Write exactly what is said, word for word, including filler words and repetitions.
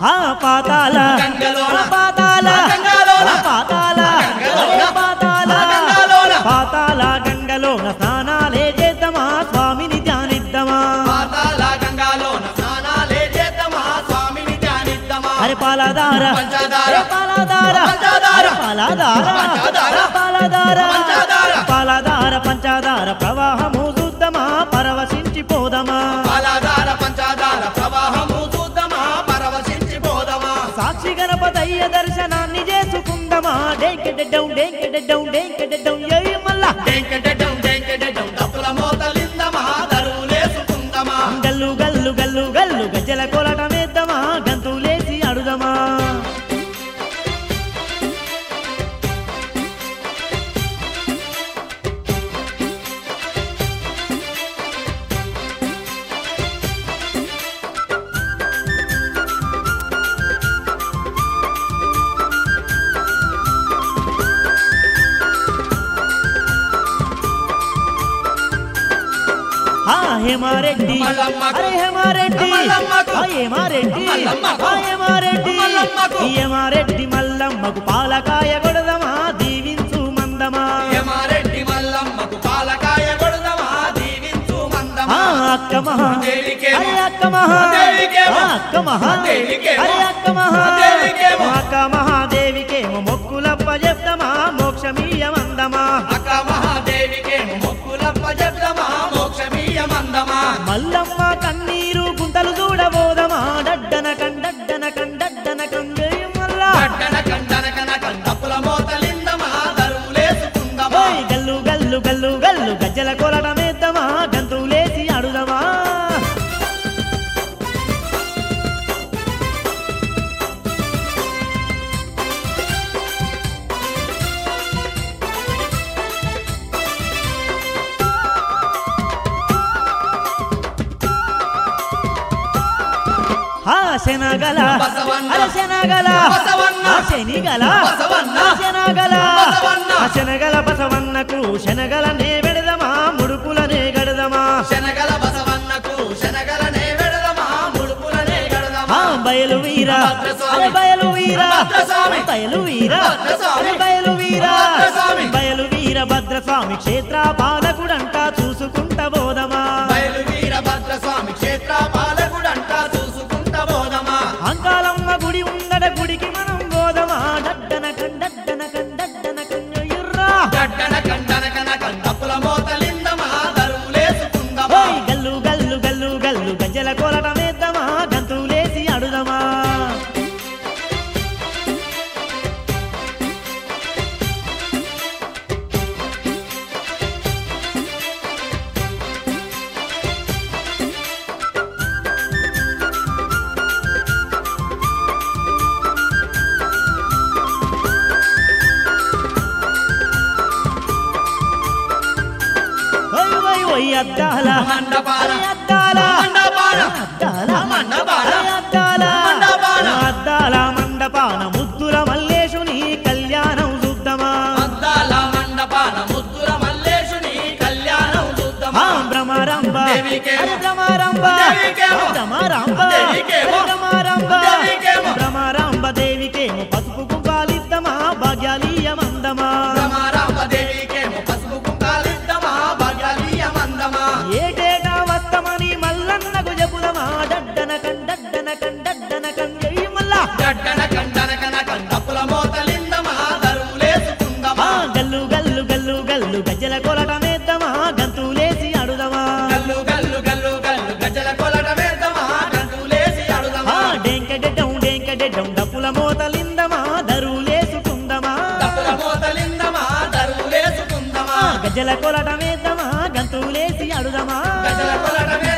ఆ పాతాల గంగలోన పాతాల గంగలోన పాతాల పాతాల పాతాల గంగలోన స్నానాలే చేద్దామా స్వామిని ధ్యానిద్దామా పాతాల గంగలోన స్నానాలే చేద్దామా స్వామిని ధ్యానిద్దామా అరే పాలధార పంచదార పాలధార పంచదార పాలధార పంచదార పాలధార పంచదార పాలధార పంచదార ప్రవాహము చూద్దామా పరవశించిపోదమా పాలధార పంచదార ప్రవాహము చూద్దామా పరవశించిపోదమా సాక్షి గణపతయ్య దర్శనాన్ని చేసుకుందామా డేంకెడెడ్డం డేంకెడెడ్డం డేంకెడెడ్డం ఏయ్ మల్లా డెంకెడెడ్డం డెంకెడెడ్డం డప్పుల మోతలిందమా దరువులేసుకుందామా గల్లు గల్లు గల్లు గల్లు గజ్జల కొలటమేద్దామా గంతులేసి అడుదమా ఆ హేమారెడ్డి మల్లమ్మకు. అరే హేమారెడ్డి మల్లమ్మకు. ఆ హేమారెడ్డి మల్లమ్మకు. ఆ హేమారెడ్డి మల్లమ్మకు. ఈ హేమారెడ్డి మల్లమ్మకు పాలకాయ కొడదమా దీవించు మందమా యమారెడ్డి మల్లమ్మకు పాలకాయ కొడదమా దీవించు ఆ మందమా అక్క మహా దేవికేమో. అరే అక్క మహా దేవికేమో. ఆ అక్క మహా దేవికేమో. అరే అక్క మహా దేవికేమో. అక్క మహాదేవికేమో మొక్కులప్ప చెప్తామా మోక్షమీయ మందమా అక్క మహాదేవికేమో మొక్కులప్ప చెప్దమా మోక్షమీయ మందమా మల్లమ్మ కన్నీరు గుంటలు చూడబోదమా డడ్డన కండడ్డన కండడ్డన కంజయ మల్లా కట్టన కండన కనక డప్పుల మోతలిందమా దరువులేసుకుందమా ఓయ్ గల్లు గల్లు గల్లు గల్లు గజ్జల కొలటమేద్దామా గంతులేసి అడుదమా ఆ శనగల బసవన్న. అరే శనగల బసవన్న. ఆ శనిగల బసవన్న. ఆ శనగల బసవన్న. ఆ శనగల బసవన్నకు శనగలనే పెడదమా ముడుపులనే గడదమా శనగల బసవన్నకు శనగలనే వెడదమా ముడుపులనే ఆ గడదమా బయలు వీర భద్రస్వామి. అరే బయలు వీర భద్రస్వామి. బయలు వీర భద్రస్వామి. అరే బయలు వీర భద్రస్వామి. బయలు వీర భద్రస్వామి క్షేత్ర పాలకుడంట చూసుకుంట బోధమా బయలు వీర భద్రస్వామి క్షేత్ర పాలకుడంట చూసుకుంట బోధమా అంకాలమ్మ గుడి ఉందట గుడికి మనం బోధమా డడ్డన కండడ్డన కండడ్డన కంజయుర్రా గడ్డన కండన కనక డప్పుల మోతలిందమా దరువులేసుకుందమా ఓయ్ గల్లు గల్లు గల్లు గల్లు గజ్జల కొలటమేద్దామా గంతులేసి అడుదమా ఓయ్ ఓయ్ ఓయ్ అద్దాల మండపాల అరే అద్దాల మండపాల అద్దాల మండపాల అరే అద్దాల మండపాల అద్దాల మండపాన ముద్దుల మల్లేశుని కళ్యాణం చూద్దామా అద్దాల మండపాన ముద్దుల మల్లేశుని కళ్యాణం చూద్దామా ఆ భ్రమరాంబ దేవికేమో. అరే భ్రమరాంబ దేవికేమో. భ్రమరాంబ దేవికేమో. అరే భ్రమరాంబ దేవికేమో. భ్రమరాంబ దేవికేమో పసుపు కుంకాలిద్దామా భాగ్యాలీయ మందమా రమారామ దేవికేమో పసుపు కుంకాలిద్దామా భాగ్యాలీయ మందమా ఏటేటా వస్తమని మల్లన్నకు చెబుదమా డడ్డన కండడ్డన కండడ్డన కంజయి మల్లా గడ్డన కండన కనక డప్పుల మోతలిందమా దరువులేసుకుందమా ఆ గల్లు గల్లు గల్లు గల్లు గజ్జల కొలటమేద్దామా గంతులేసి అడుదమా గల్లు గల్లు గల్లు గల్లు గజల కొలట వేద్దామా గంతులేసి ఆ అడుదమా డెంకెడెడ్డం డెంకెడెడ్డం డప్పుల మోతలిందమా దరువులేసుకుందమా డప్పుల మోతలిందమా దరువులేసుకుందమా గజ్జల కొలటమేద్దామా గంతులేసి అడుదమా గజల కొలట